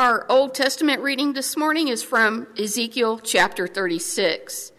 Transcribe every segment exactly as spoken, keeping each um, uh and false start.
Our Old Testament reading this morning is from Ezekiel chapter thirty-six.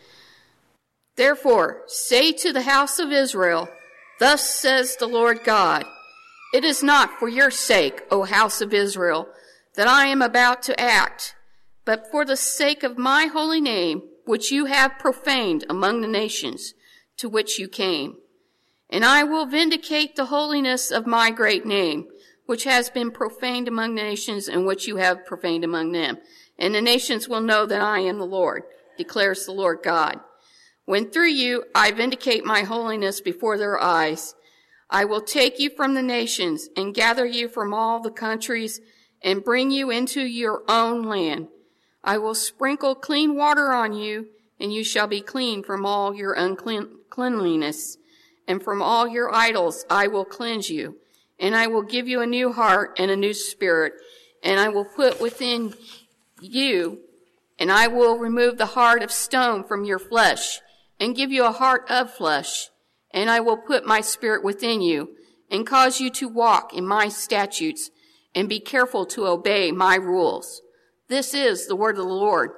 Therefore, say to the house of Israel, thus says the Lord God, it is not for your sake, O house of Israel, that I am about to act, but for the sake of my holy name, which you have profaned among the nations to which you came. And I will vindicate the holiness of my great name, which has been profaned among the nations and which you have profaned among them. And the nations will know that I am the Lord, declares the Lord God. When through you I vindicate my holiness before their eyes, I will take you from the nations and gather you from all the countries and bring you into your own land. I will sprinkle clean water on you, and you shall be clean from all your uncleanliness. And from all your idols I will cleanse you. And I will give you a new heart and a new spirit. And I will put within you, and I will remove the heart of stone from your flesh, and give you a heart of flesh. And I will put my spirit within you, and cause you to walk in my statutes, and be careful to obey my rules. This is the word of the Lord.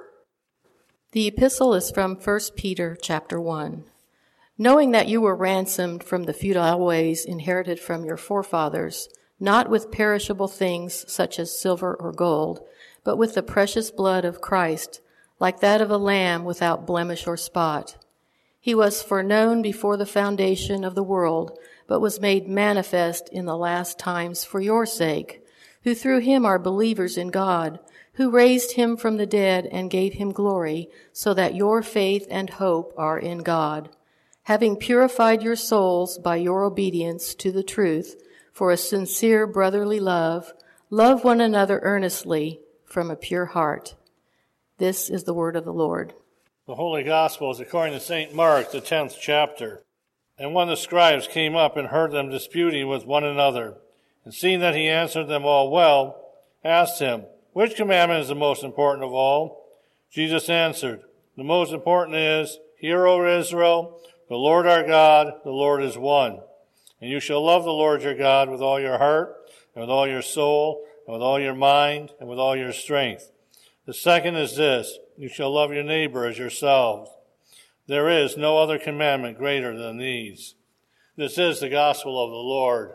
The epistle is from First Peter chapter one. Knowing that you were ransomed from the futile ways inherited from your forefathers, not with perishable things such as silver or gold, but with the precious blood of Christ, like that of a lamb without blemish or spot. He was foreknown before the foundation of the world, but was made manifest in the last times for your sake, who through him are believers in God, who raised him from the dead and gave him glory, so that your faith and hope are in God. Having purified your souls by your obedience to the truth for a sincere brotherly love, love one another earnestly from a pure heart. This is the word of the Lord. The Holy Gospel is according to Saint Mark, the tenth chapter. And one of the scribes came up and heard them disputing with one another. And seeing that he answered them all well, asked him, which commandment is the most important of all? Jesus answered, the most important is, Hear, O Israel, the Lord our God, the Lord is one. And you shall love the Lord your God with all your heart, and with all your soul, and with all your mind, and with all your strength. The second is this, you shall love your neighbor as yourselves. There is no other commandment greater than these. This is the gospel of the Lord.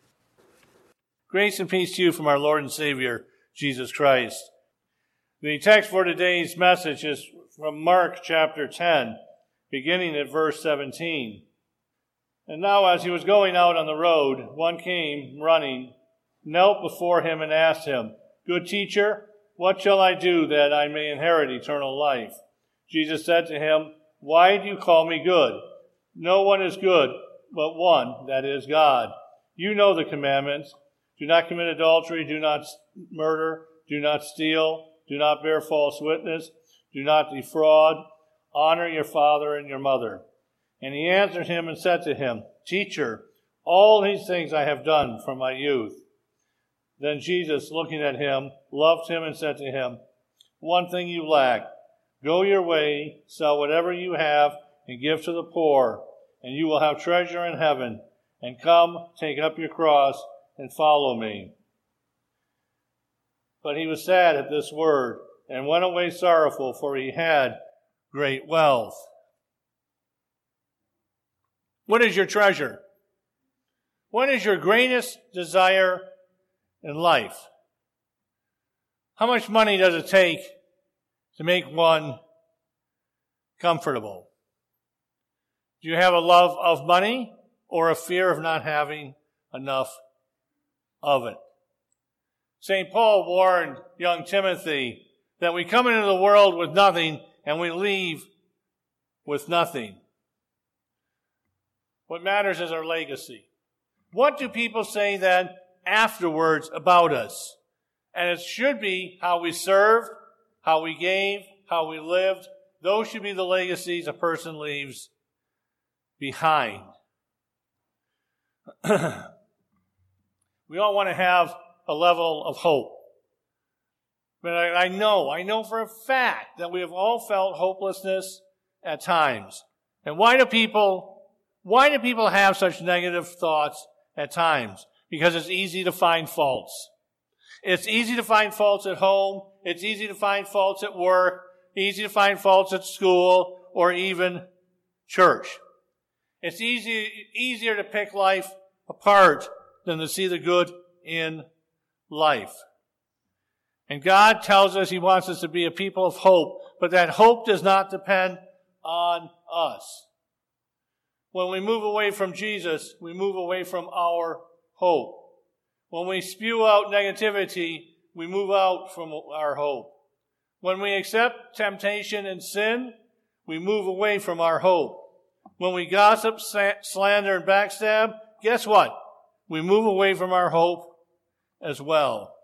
Grace and peace to you from our Lord and Savior, Jesus Christ. The text for today's message is from Mark chapter ten, beginning at verse seventeen. And now as he was going out on the road, one came running, knelt before him and asked him, Good teacher, what shall I do that I may inherit eternal life? Jesus said to him, Why do you call me good? No one is good but one, that is God. You know the commandments. Do not commit adultery, do not murder, do not steal, do not bear false witness, do not defraud, honor your father and your mother. And he answered him and said to him, Teacher, all these things I have done from my youth. Then Jesus, looking at him, loved him and said to him, One thing you lack. Go your way, sell whatever you have, and give to the poor, and you will have treasure in heaven. And come, take up your cross, and follow me. But he was sad at this word, and went away sorrowful, for he had great wealth. What is your treasure? What is your greatest desire in life? How much money does it take to make one comfortable? Do you have a love of money or a fear of not having enough of it? Saint Paul warned young Timothy that we come into the world with nothing and we leave with nothing. What matters is our legacy. What do people say then afterwards about us? And it should be how we served, how we gave, how we lived. Those should be the legacies a person leaves behind. We all want to have a level of hope. But I, I know, I know for a fact that we have all felt hopelessness at times. And why do people, why do people have such negative thoughts at times? Because it's easy to find faults. It's easy to find faults at home. It's easy to find faults at work. Easy to find faults at school or even church. It's easy, easier to pick life apart than to see the good in life. And God tells us He wants us to be a people of hope, but that hope does not depend on us. When we move away from Jesus, we move away from our hope. When we spew out negativity, we move out from our hope. When we accept temptation and sin, we move away from our hope. When we gossip, slander, and backstab, guess what? We move away from our hope as well.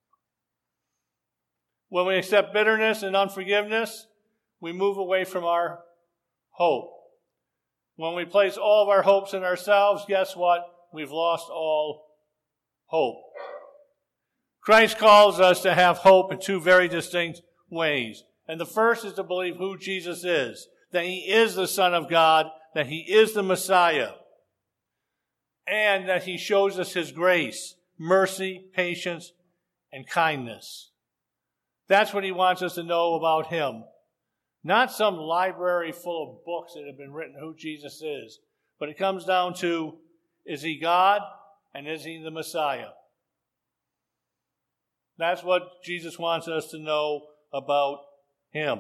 When we accept bitterness and unforgiveness, we move away from our hope. When we place all of our hopes in ourselves, guess what? We've lost all hope. Christ calls us to have hope in two very distinct ways. And the first is to believe who Jesus is, that He is the Son of God, that He is the Messiah, and that He shows us His grace, mercy, patience, and kindness. That's what He wants us to know about Him. Not some library full of books that have been written who Jesus is, but it comes down to, is He God and is He the Messiah? That's what Jesus wants us to know about Him.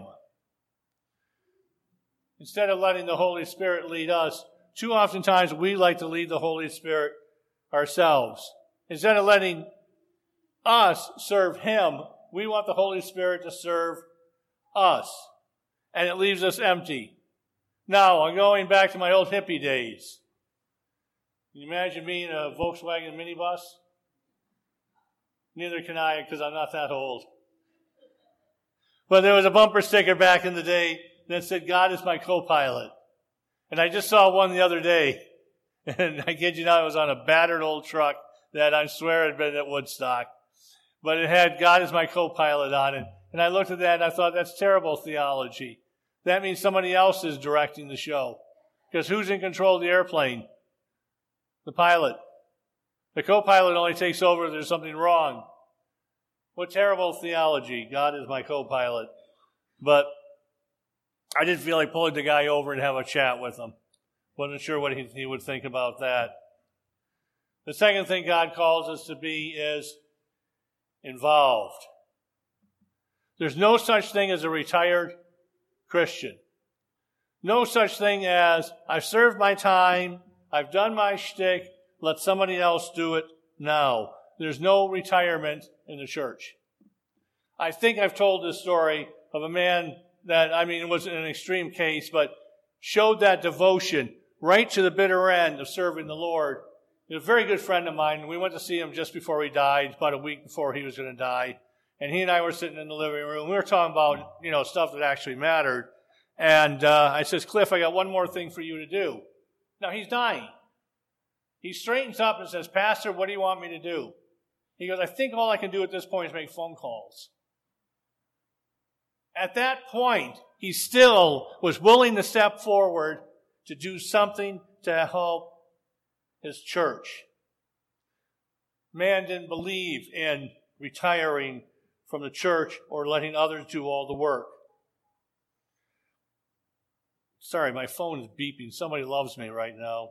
Instead of letting the Holy Spirit lead us, too oftentimes we like to lead the Holy Spirit ourselves. Instead of letting us serve Him, we want the Holy Spirit to serve us. And it leaves us empty. Now, I'm going back to my old hippie days. Can you imagine me in a Volkswagen minibus? Neither can I, because I'm not that old. But there was a bumper sticker back in the day that said, God is my co-pilot. And I just saw one the other day. And I kid you not, it was on a battered old truck that I swear had been at Woodstock. But it had God is my co-pilot on it. And I looked at that and I thought, that's terrible theology. That means somebody else is directing the show. Because who's in control of the airplane? The pilot. The co-pilot only takes over if there's something wrong. What terrible theology. God is my co-pilot. But I didn't feel like pulling the guy over and have a chat with him. Wasn't sure what he, he would think about that. The second thing God calls us to be is involved. There's no such thing as a retired Christian. No such thing as, I've served my time, I've done my shtick, let somebody else do it now. There's no retirement in the church. I think I've told this story of a man that, I mean, it was an extreme case, but showed that devotion right to the bitter end of serving the Lord. He was a very good friend of mine, and we went to see him just before he died, about a week before he was going to die. And he and I were sitting in the living room. We were talking about, you know, stuff that actually mattered. And uh, I says, Cliff, I got one more thing for you to do. Now, he's dying. He straightens up and says, Pastor, what do you want me to do? He goes, I think all I can do at this point is make phone calls. At that point, he still was willing to step forward to do something to help his church. Man didn't believe in retiring from the church or letting others do all the work. Sorry, my phone is beeping. Somebody loves me right now.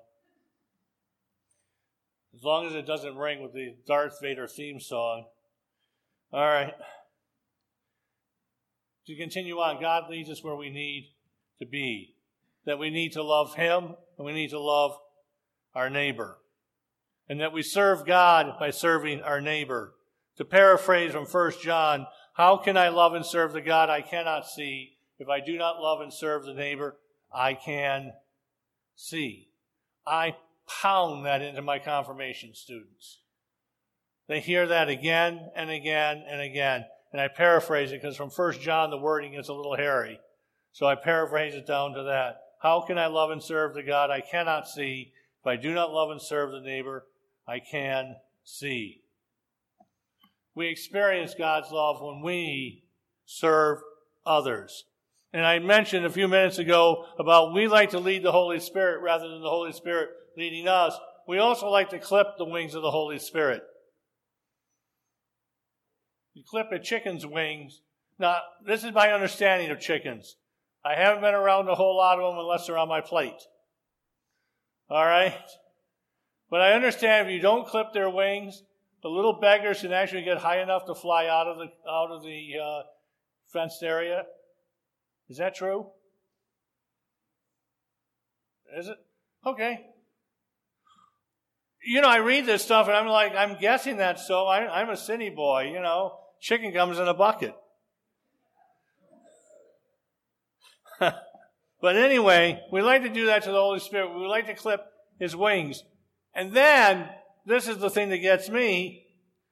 As long as it doesn't ring with the Darth Vader theme song. All right. To continue on, God leads us where we need to be. That we need to love Him and we need to love our neighbor. And that we serve God by serving our neighbor. To paraphrase from First John, how can I love and serve the God I cannot see if I do not love and serve the neighbor I can see? I pound that into my confirmation students. They hear that again and again and again. And I paraphrase it because from First John the wording is a little hairy. So I paraphrase it down to that. How can I love and serve the God I cannot see if I do not love and serve the neighbor I can see? We experience God's love when we serve others. And I mentioned a few minutes ago about we like to lead the Holy Spirit rather than the Holy Spirit leading us. We also like to clip the wings of the Holy Spirit. You clip a chicken's wings. Now, this is my understanding of chickens. I haven't been around a whole lot of them unless they're on my plate. All right? But I understand if you don't clip their wings, the little beggars can actually get high enough to fly out of the out of the uh, fenced area. Is that true? Is it? Okay. You know, I read this stuff and I'm like, I'm guessing that's so. I, I'm a city boy, you know. Chicken comes in a bucket. But anyway, we like to do that to the Holy Spirit. We like to clip his wings. And then, this is the thing that gets me,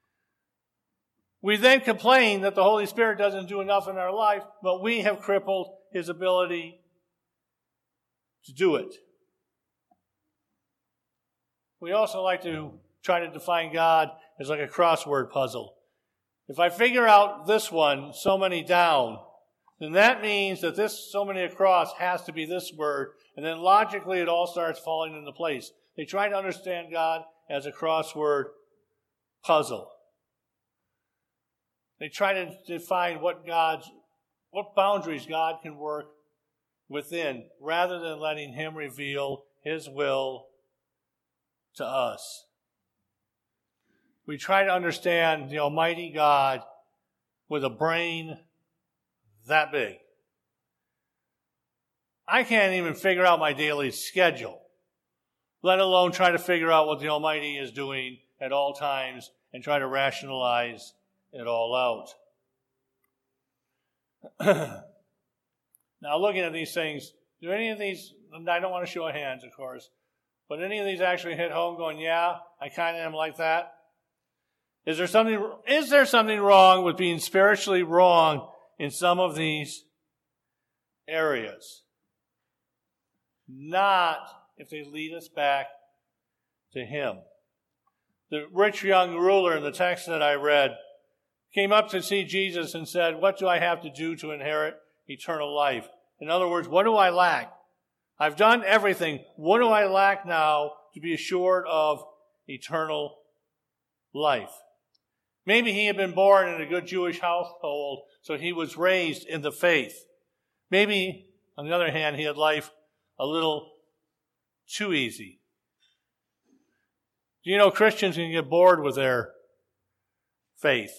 we then complain that the Holy Spirit doesn't do enough in our life, but we have crippled his ability to do it. We also like to try to define God as like a crossword puzzle. If I figure out this one, so many down, then that means that this so many across has to be this word, and then logically it all starts falling into place. They try to understand God as a crossword puzzle. They try to define what God's, what boundaries God can work within, rather than letting him reveal his will to us. We try to understand the Almighty God with a brain that big. I can't even figure out my daily schedule, let alone try to figure out what the Almighty is doing at all times and try to rationalize it all out. Now, looking at these things, do any of these, I don't want to show hands, of course, but any of these actually hit home going, yeah, I kind of am like that? Is there something, is there something wrong with being spiritually wrong in some of these areas? Not if they lead us back to him. The rich young ruler in the text that I read came up to see Jesus and said, what do I have to do to inherit eternal life? In other words, what do I lack? I've done everything. What do I lack now to be assured of eternal life? Maybe he had been born in a good Jewish household, so he was raised in the faith. Maybe, on the other hand, he had life a little too easy. Do you know Christians can get bored with their faith?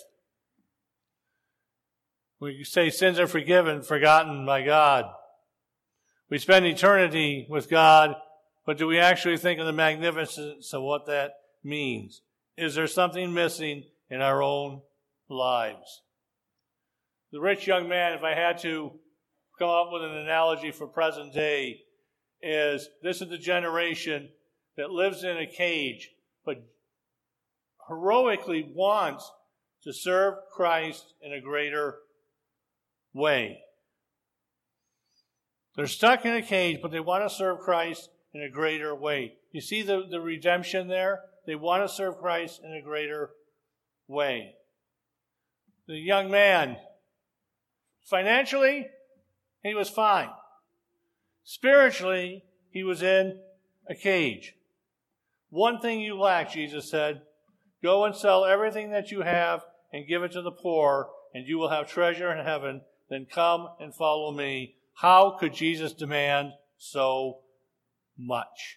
We say sins are forgiven, forgotten by God. We spend eternity with God, but do we actually think of the magnificence of what that means? Is there something missing in our own lives? The rich young man, if I had to come up with an analogy for present day, is this is the generation that lives in a cage, but heroically wants to serve Christ in a greater way. They're stuck in a cage, but they want to serve Christ in a greater way. You see the, the redemption there? They want to serve Christ in a greater way. The young man, financially, he was fine. Spiritually, he was in a cage. One thing you lack, Jesus said, go and sell everything that you have and give it to the poor, and you will have treasure in heaven. Then come and follow me. How could Jesus demand so much?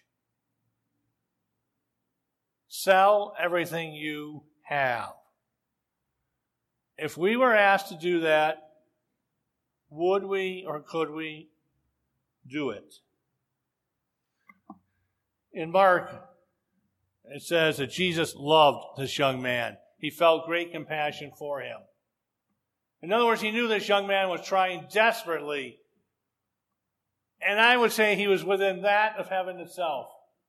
Sell everything you have. If we were asked to do that, would we or could we do it? In Mark, it says that Jesus loved this young man. He felt great compassion for him. In other words, he knew this young man was trying desperately. And I would say he was within that of heaven itself.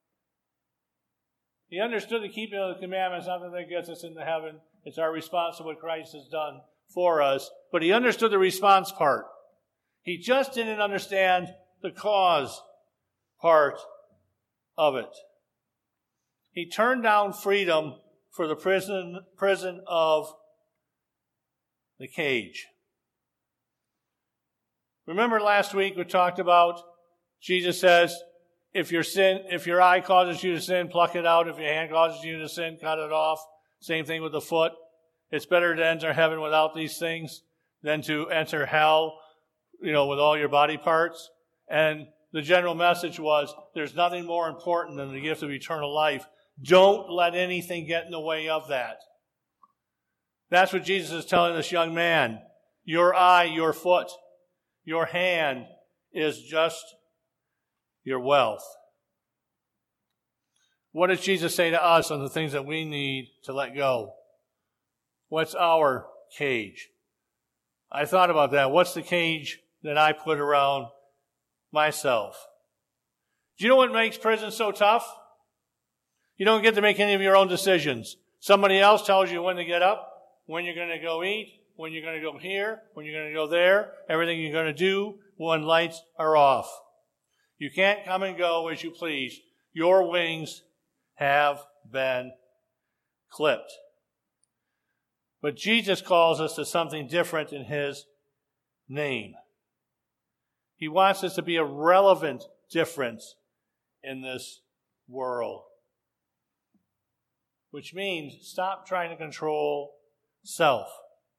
He understood the keeping of the commandments, not that gets us into heaven. It's our response to what Christ has done for us. But he understood the response part. He just didn't understand the cause part of it. He turned down freedom for the prison, prison of the cage. Remember last week we talked about, Jesus says, if your sin, if your eye causes you to sin, pluck it out. If your hand causes you to sin, cut it off. Same thing with the foot. it's better to enter heaven without these things than to enter hell, you know, with all your body parts. And the general message was, there's nothing more important than the gift of eternal life. Don't let anything get in the way of that. That's what Jesus is telling this young man. Your eye, your foot, your hand is just your wealth. What does Jesus say to us on the things that we need to let go? What's our cage? I thought about that. What's the cage that I put around myself? Do you know what makes prison so tough? You don't get to make any of your own decisions. Somebody else tells you when to get up, when you're going to go eat, when you're going to go here, when you're going to go there, everything you're going to do when lights are off. You can't come and go as you please. Your wings have been clipped. But Jesus calls us to something different in his name. He wants us to be a relevant difference in this world. Which means stop trying to control self.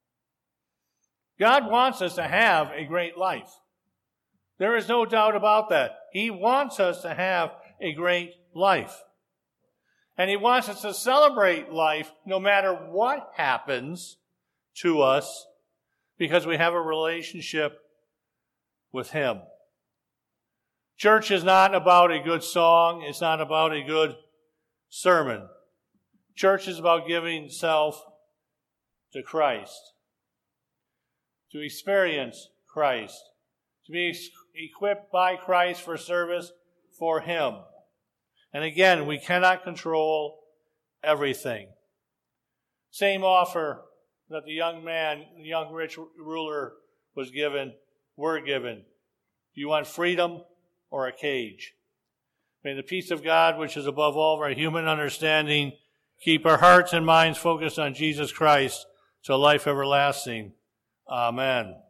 God wants us to have a great life. There is no doubt about that. He wants us to have a great life. And he wants us to celebrate life no matter what happens to us, because we have a relationship with him. Church is not about a good song. It's not about a good sermon. Church is about giving self to Christ, to experience Christ, to be equipped by Christ for service for him. And again, we cannot control everything. Same offer that the young man, the young rich ruler was given, were given. Do you want freedom or a cage? May the peace of God, which is above all of our human understanding, keep our hearts and minds focused on Jesus Christ to life everlasting. Amen.